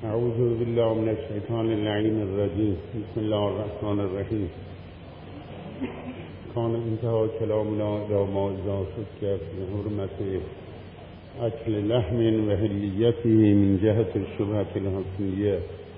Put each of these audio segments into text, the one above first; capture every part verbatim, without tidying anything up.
أعوذ بالله من الشيطان اللعين الرجيم. بسم الله الرحمن الرحيم. كان انتهى كلامنا إلى ما إذا شك في حرمة أكل لحم وحليته من جهة الشبهة الحكمية،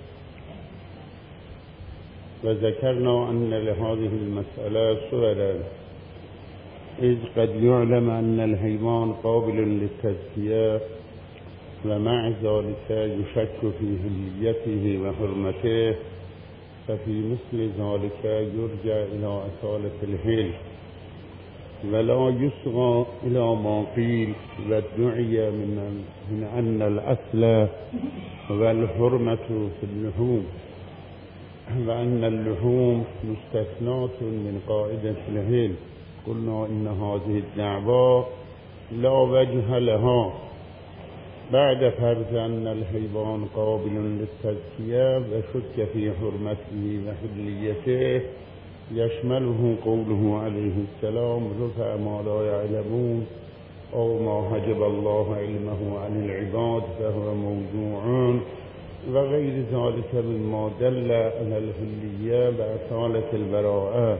وذكرنا أن لهذه المسألة سؤالا، إذ قد يعلم أن الحيوان قابل للتزكية ومع ذلك يشك في حليته وحرمته، ففي مثل ذلك يرجع إلى أصالة الحل ولا يصغى إلى ما قيل وادعي من, من أن الأصل والحرمة في اللحوم، وأن اللحوم مستثناة من قاعدة الحل. قلنا إن هذه الدعوة لا وجه لها بعد فرض أن الحيوان قابل للتزكية وشك في حرمته وحليته، يشمله قوله عليه السلام: رفع ما لا يعلمون أو ما حجب الله علمه عن العباد فهو موضوع، وغير ذلك مما دل على الحلية وأصالة البراءة.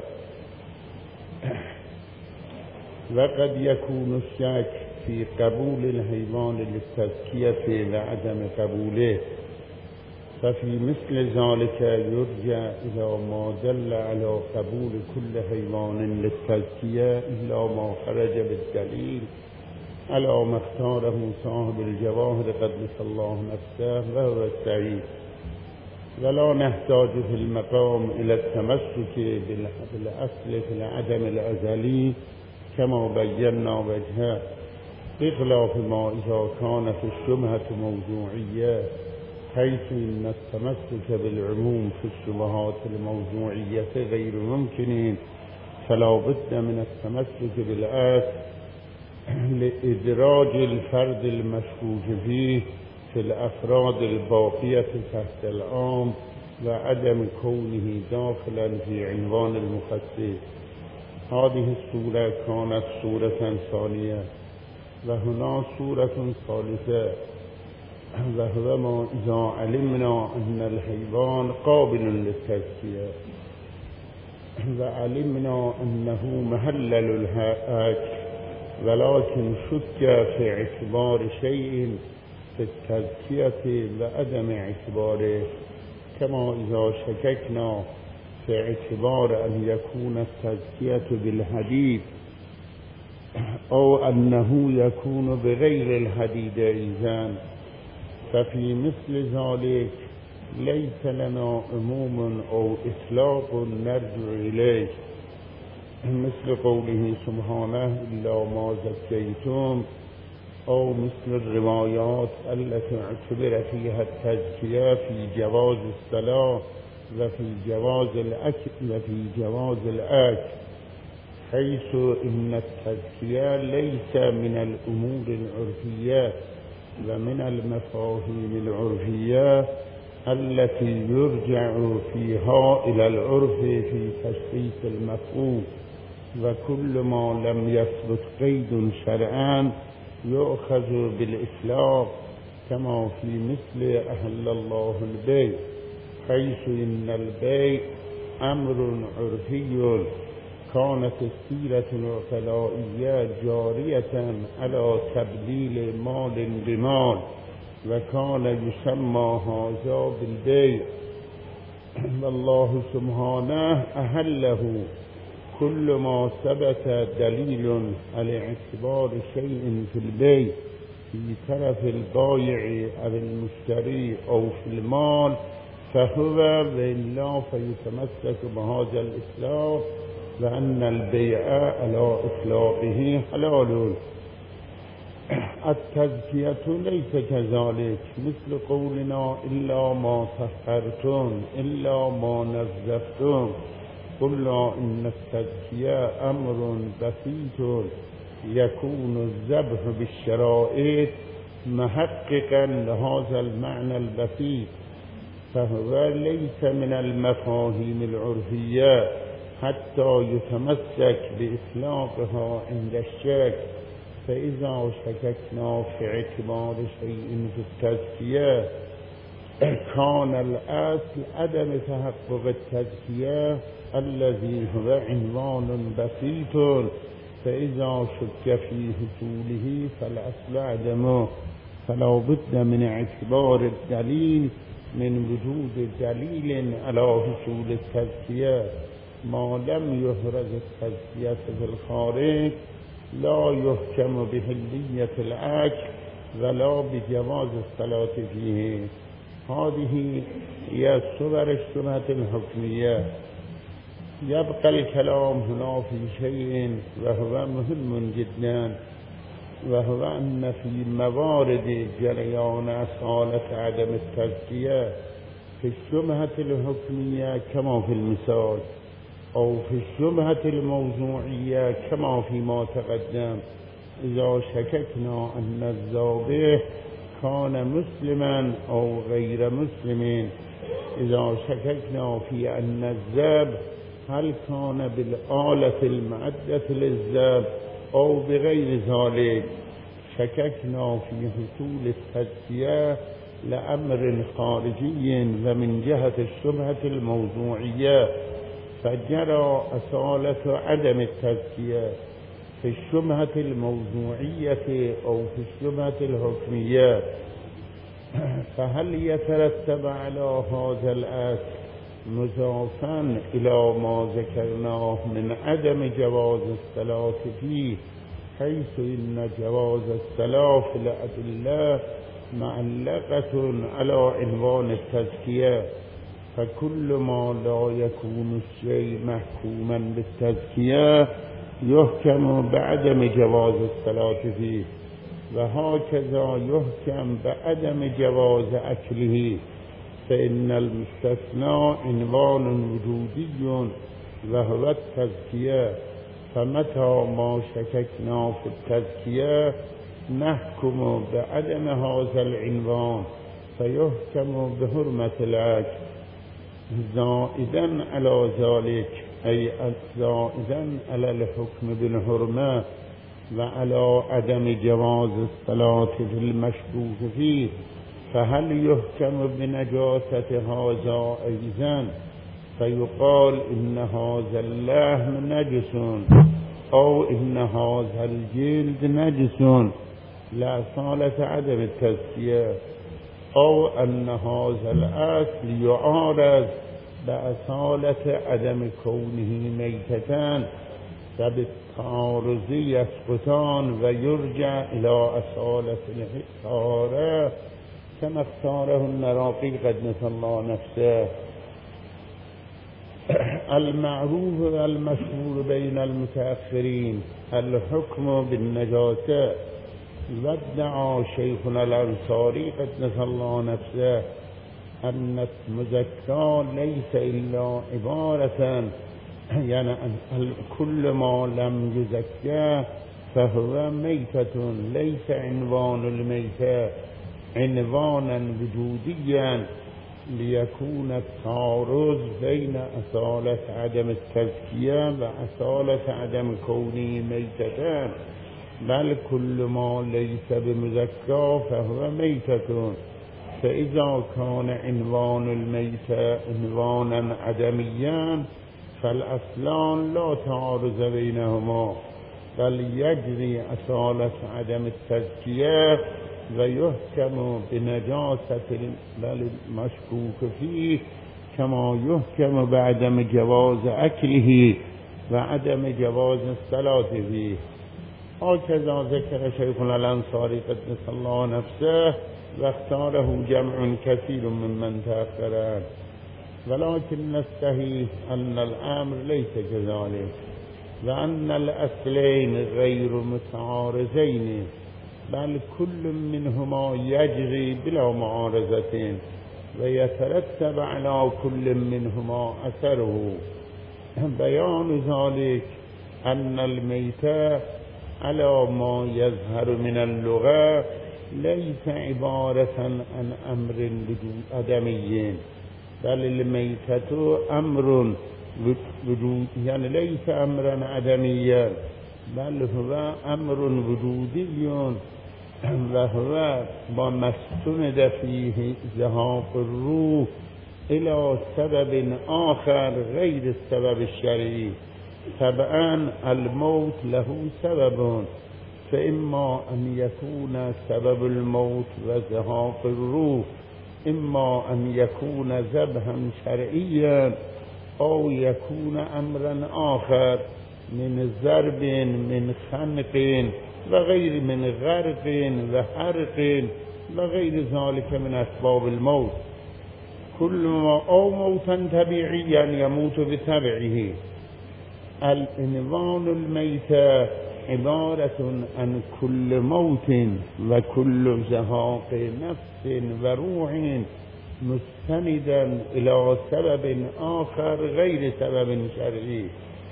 وقد يكون الشك في قبول الحيوان للتزكية وعدم قبوله، ففي مثل ذلك يرجع إلى ما دل على قبول كل حيوان للتزكية إلا ما خرج بالدليل على ما اختاره صاحب الجواهر قدس الله نفسه وهو السعيد. ولا نحتاج في المقام إلى التمسك بالأصل في العدم الأزلي كما بينا وجهه، بخلاف ما إذا كان في الشبهة موضوعية، حيث إن التمسك بالعموم في الشبهات الموضوعية غير ممكن، فلا بد من التمسك بالأصل لإدراج الفرد المشكوك فيه في الأفراد الباقية تحت العام وعدم كونه داخلا في عنوان المخصص. هذه السورة كانت سورة ثانية، وهنا سورة ثالثة، وهو ما إذا علمنا أن الحيوان قابل للتزكية وعلمنا أنه محلل الأكل، ولكن شك في اعتبار شيء في التزكية وعدم اعتباره، كما إذا شككنا في اعتبار أن يكون التزكية بالحديد أو أنه يكون بغير الحديد إذن، ففي مثل ذلك ليس لنا عموم أو إطلاق نرجع إليه، مثل قوله سبحانه: إلا ما زكيتم، أو مثل الروايات التي اعتبر فيها التزكية في جواز الصلاة وفي جواز الأكل وفي جواز الأكل، حيث إن التزكية ليس من الأمور العرفية ومن المفاهيم العرفية التي يرجع فيها إلى العرف في تشخيص المفهوم، وكل ما لم يثبت قيد شرعا يؤخذ بالإطلاق، كما في مثل أحل الله البيع، حيث إن البيع أمر عرفي كانت السيرة العقلائية جارية على تبديل مال بمال، وكان يسمى هذا بالبيع، والله سبحانه أهله كل ما ثبت دليل على اعتبار شيء في البيع في طرف البائع أو المشتري أو في المال، فهو وإلا فيتمسك بهذا الإطلاق وأن البيع على إطلاقه حلال. التزكية ليس كذلك، مثل قولنا: إلا ما طهرتم، إلا ما نظفتم. قلنا إن التزكية أمر بسيط يكون الذبح بالشرائط محققا لهذا المعنى البسيط، فهو ليس من المفاهيم العرفية حتى يتمسك بإطلاقها عند الشك، فإذا شككنا في اعتبار شيء في التزكية كان الأصل عدم تحقق التزكية الذي هو عنوان بسيط، فإذا شك في حصوله فالأصل عدمه، فلا بد من اعتبار الدليل من وجود دليل على حصول التزكية. ما لم يحرز التزكية في الخارج لا يحكم بحلية الأكل ولا بجواز الصلاة فيه. هذه هي صور الشبهة الحكمية. يبقى الكلام هنا في شيء وهو مهم جدا، وهو أن في موارد جريان أصالة عدم التزكية في الشبهة الحكمية كما في المثال، أو في الشبهة الموضوعية كما فيما تقدم، إذا شككنا أن الذابح كان مسلما أو غير مسلم، إذا شككنا في أن الذبح هل كان بالآلة المعدة للذبح أو بغير ذلك، شككنا في حصول التزكية لأمر خارجي ومن جهة الشبهة الموضوعية، فجرى أصالة عدم التزكية في الشبهة الموضوعية أو في الشبهة الحكمية. فهل يترتب على هذا الأصل مضافا إلى ما ذكرناه من عدم جواز الصلاة فيه، حيث إن جواز الصلاة في الأدلة معلقة على عنوان التزكية، فكل ما لا يكون الشيء محكوما بالتزكية يحكم بعدم جواز الصلاة فيه، وهكذا يحكم بعدم جواز أكله، فإن المستثنى عنوان وجودي وهو التزكية، فمتى ما شككنا في التزكية نحكم بعدم هذا العنوان فيحكم بحرمة الأكل. زائدا على ذلك، أي زائدا على الحكم بالحرمة وعلى عدم جواز الصلاة في المشكوك فيه، فهل يحكم بنجاسة هذا أيضا فيقال إن هذا اللحم نجس أو إن هذا الجلد نجس لأصالة عدم التزكية، أو أن هذا الأصل يعارض بأصالة عدم كونه ميتتان، فبالتعارض يسقطان ويرجع إلى أصالة الطهارة كما اختاره النراقي قدس الله نفسه. المعروف والمشهور بين المتأخرين الحكم بالنجاسة، وادعى شيخنا الأنصاري قدس الله نفسه أن المزكى ليس إلا عبارة، يعني كل ما لم يزكى فهو ميتة، ليس عنوان الميتة عنوانا وجوديا، ليكون التعارض بين أصالة عدم التزكية وأصالة عدم كونه ميتة، بل كل ما ليس بمزكى فهو ميتة، فإذا كان عنوان الميتة عنوانا عدميا فالأصلان لا تعارض بينهما، بل يجري أصالة عدم التزكية ويحكم بنجاسة المشكوك فيه كما يحكم بعدم جواز أكله وعدم جواز الصلاة فيه. هكذا ذكر شيخنا الأنصاري قدس الله نفسه، واختاره جمع كثير ممن تأخر، ولكن الصحيح أن الأمر ليس كذلك، وأن الأصلين غير متعارضين، بل كل منهما يجري بلا معارضة ويترتب على كل منهما أثره. بيان ذلك أن الميتة على ما يظهر من اللغة ليس عبارة عن أمر عدمي، بل الميتة أمر وجود، يعني ليس أمرا عدميا بل هو أمر وجودي و هو با مستند فیه ذهاب الروح الى سبب آخر غیر السبب الشرعی. طبعا الموت له سبب، فإما أن يكون سبب الموت وذهاب الروح إما أن يكون ذبحا شرعيا أو يكون أمرا آخر من ضرب من خنق وغير من غرق وحرق وغير ذلك من أسباب الموت. كل ما أو موتا طبيعيا يموت بطبعه. العنوان الميت عبارة عن كل موت وكل زهاق نفس وروح مستندا إلى سبب آخر غير سبب شرعي.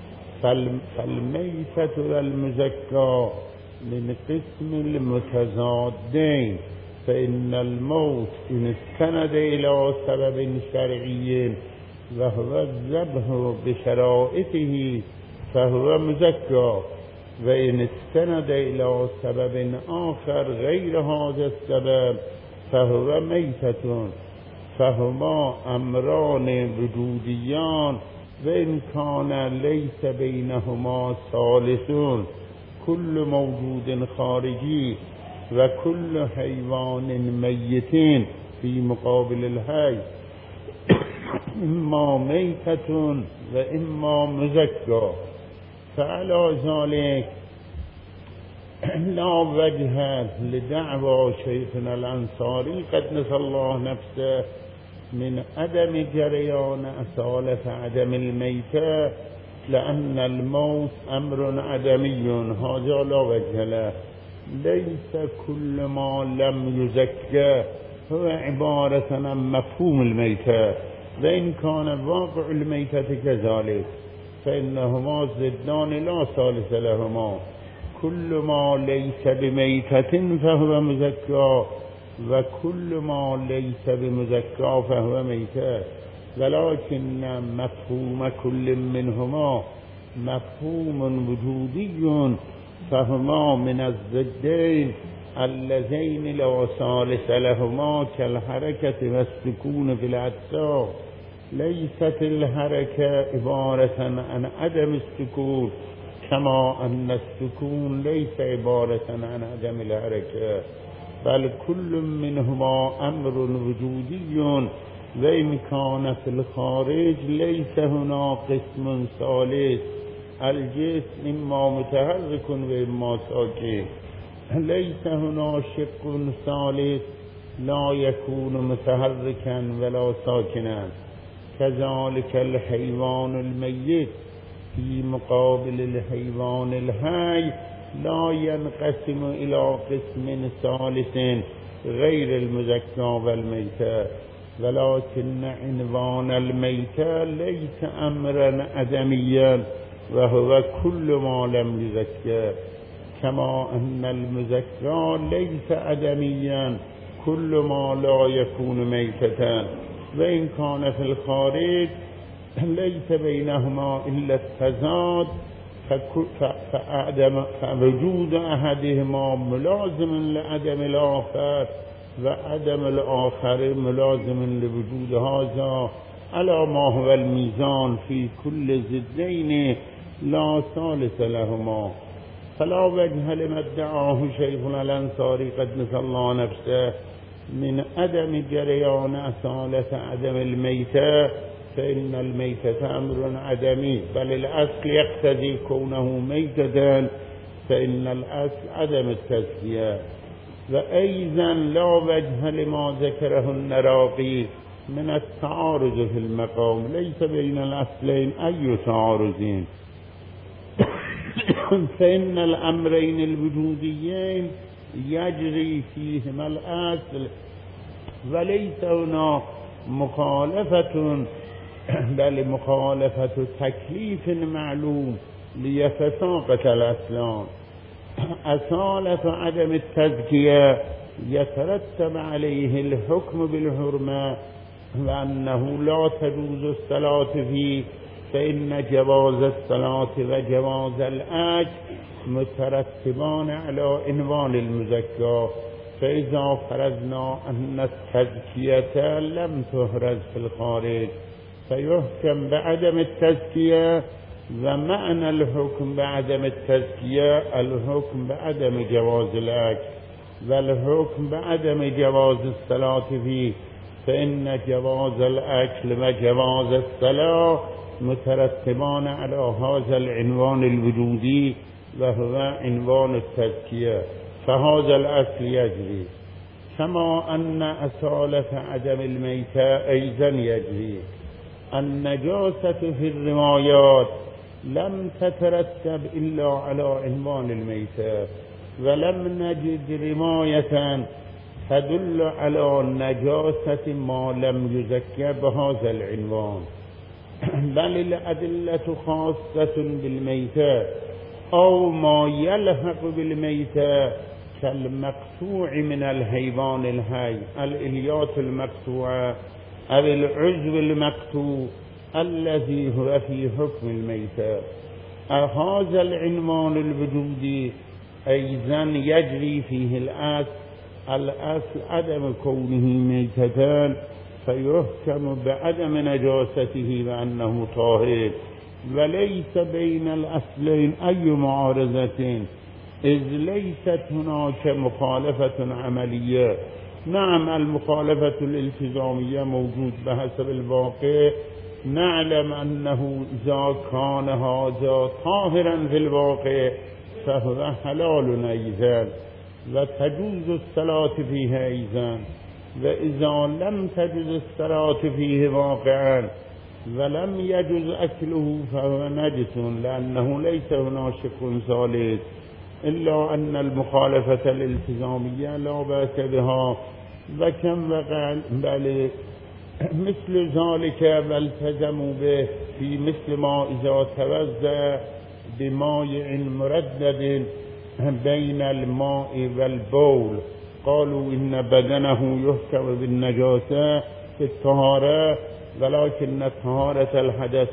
فالميتة والمزكى من قسم المتضادين، فإن الموت إن استند إلى سبب شرعي وهو الذبح بشرائطه فهو مزكى، وإن استند إلى سبب آخر غير هذا السبب فهو ميتة. فهما أمران وجوديان وإن كان ليس بينهما ثالث. كل موجود خارجي وكل حيوان ميت في مقابل الحي إما ميتة وإما مزكى. فعلى ذلك لا وجه لدعوى شيخنا الأنصاري قدس الله نفسه من عدم جريان أصالة عدم الميتة، لأن الموت أمر عدمي هذا لا وجه له. ليس كل ما لم يزكى هو عبارة عن مفهوم الميتة، وإن كان واقع الميتة كذلك فإنهما ضدان لا ثالث لهما. كل ما ليس بميتة فهو مزكى وكل ما ليس بمزكى فهو ميتة، ولكن مفهوم كل منهما مفهوم وجودي، فهما من الضدين اللذين لا ثالث لهما كالحركة والسكون في الأجسام. ليست الحركة عبارة عن عدم السكون كما أن السكون ليس عبارة عن عدم الحركة، بل كل منهما أمر وجودي، وإن كان في الخارج ليس هنا قسم ثالث. الجسم إما متحرك وإما ساكن، ليس هنا شق ثالث لا يكون متحركا ولا ساكنا. كذلك الحيوان الميت في مقابل الحيوان الحي لا ينقسم إلى قسم ثالث غير المزكى والميتة، ولكن عنوان الميتة ليس أمرا عدميا وهو كل ما لم يزكى، كما أن المزكى ليس عدميا كل ما لا يكون ميتة. وإن كان في الخارج ليس بينهما إلا التضاد، فوجود أحدهما ملازم لعدم الآخر وعدم الآخر ملازم لوجود هذا، على ما هو الميزان في كل ضدين لا ثالث لهما. فلا وجه لما ادعاه شيخنا الأنصاري قدس الله نفسه من عدم جريان أصالة عدم الميتة، فإن الميتة أمر عدمي، بل الأصل يقتضي كونه ميتة، فإن الأصل عدم التزكية. وأيضا لا وجه لما ذكره النراقي من التعارض في المقام. ليس بين الأصلين أي تعارضين، فإن الأمرين الوجوديين يجري فيهما الأصل، وليس هنا مخالفة بل مخالفة تكليف معلوم ليتساقط الأصلان. أصالة عدم التزكية يترتب عليه الحكم بالحرمة، وأنه لا تجوز الصلاة فيه فإن جواز الصلاة وجواز الأكل مترتبان على عنوان المزكى، فإذا فرضنا أن التزكية لم تهرز في الخارج فيحكم بعدم التزكية، ومعنى الحكم بعدم التزكية الحكم بعدم جواز الأكل، والحكم بعدم جواز الصلاة فيه، فإن جواز الأكل وجواز الصلاة مترتبان على هذا العنوان الوجودي وهو عنوان التزكية، فهذا الأصل يجري، كما أن أصالة عدم الميتة أيضا يجري. النجاسة في الروايات لم تترتب إلا على عنوان الميتة، ولم نجد رواية تدل على نجاسة ما لم يزكى بهذا العنوان، بل الأدلة خاصة بالميتة أو ما يلحق بالميتة كالمقطوع من الحيوان الحي، الإليات المقطوعة أو العضو المقطوع الذي هو في حكم الميتة. هذا العنوان الوجودي أيضا يجري فيه الأصل، الأصل عدم كونه ميتة فيحكم بعدم نجاسته وأنه طاهر، وليس بين الأصلين أي معارضة، إذ ليست هناك مخالفة عملية. نعم المخالفة الالتزامية موجود بحسب الواقع، نعلم أنه إذا كان هذا طاهرا في الواقع فهو حلال أيضا وتجوز الصلاة فيه أيضا، وإذا لم تجوز الصلاة فيه واقعا ولم يجوز أكله فهو نجس، لأنه ليس هناك شك ثالث، إلا أن المخالفة الالتزامية لا بأس بها، وكم وقع بل مثل ذلك والتزموا به في مثل ما إذا توزع بماء مردد بين الماء والبول قالوا إن بدنه يحكم بالنجاسة في الطهارة، ولكن طهارة الحدث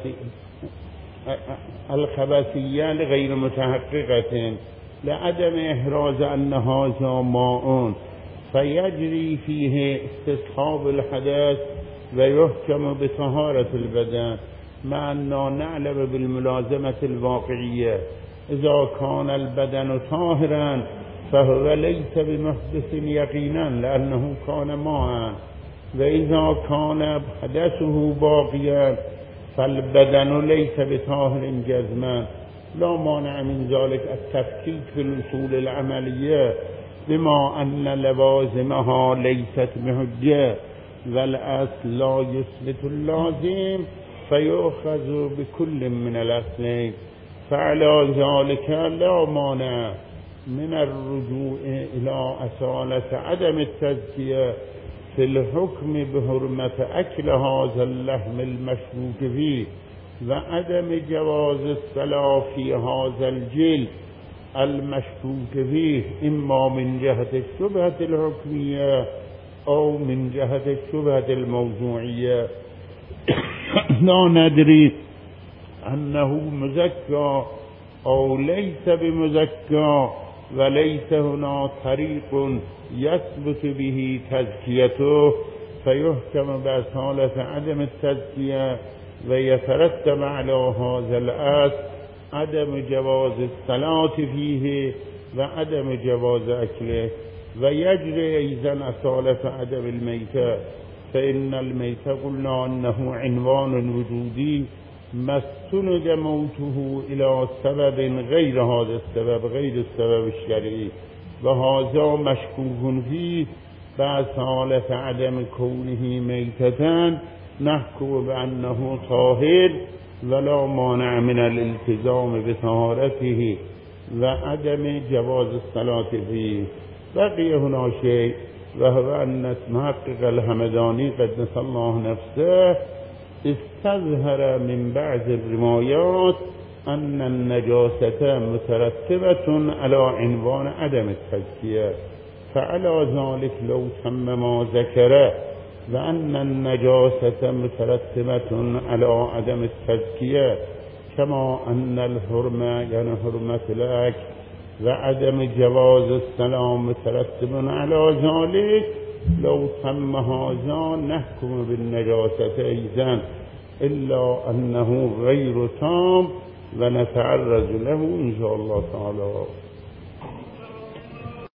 الخبثية لغير متحققة لعدم إحراز أن هذا ماء، فيجري فيه استصحاب الحدث ويحكم بطهارة البدن، مع أننا نعلم بالملازمة الواقعية إذا كان البدن طاهرا فهو ليس بمحدث يقينا لأنه كان ماء، وإذا كان حدثه باقيا فالبدن ليس بطاهر جزما. لا مانع من ذلك التفكيك في الأصول العملية بما أن لوازمها ليست بحجة، والأصل لا يثبت اللازم فيؤخذ بكل من الأصلين، فعلى ذلك لا مانع من الرجوع إلى أصالة عدم التزكية في الحكم بحرمة أكل هذا اللحم المشكوك فيه، وعدم جواز الصلاة في هذا الجلد المشكوك فيه، إما من جهة الشبهة الحكمية أو من جهة الشبهة الموضوعية. لا ندري أنه مزكى أو ليس بمزكى، وليس هنا طريق يثبت به تزكيته، فيحكم بأصالة عدم التزكية، ويترتب على هذا الأصل عدم جواز الصلاة فيه وعدم جواز أكله، ويجري أيضا أصالة عدم الميتة، فإن الميتة قلنا أنه عنوان وجودي ما استند موته إلى سبب غير هذا السبب، غير السبب الشرعي، وهذا مشكوك فيه، بأصالة عدم كونه ميتة نحكم بأنه طاهر ولا مانع من الالتزام بطهارته وعدم جواز الصلاة فيه. بقي هنا شيء، وهو أن محقق الهمداني قدس الله نفسه استظهر من بعض الروايات أن النجاسة مترتبة على عنوان عدم التزكية، فعلى ذلك لو تم ما ذكره وأن النجاسة مترتبة على عدم التزكية، كما أن الحرمة يعني حرمة الأكل وعدم جواز السلام مترتب على ذلك. لو تم هذا نحكم بالنجاسة أيضا، إلا أنه غير تام ونتعرض له إن شاء الله تعالى.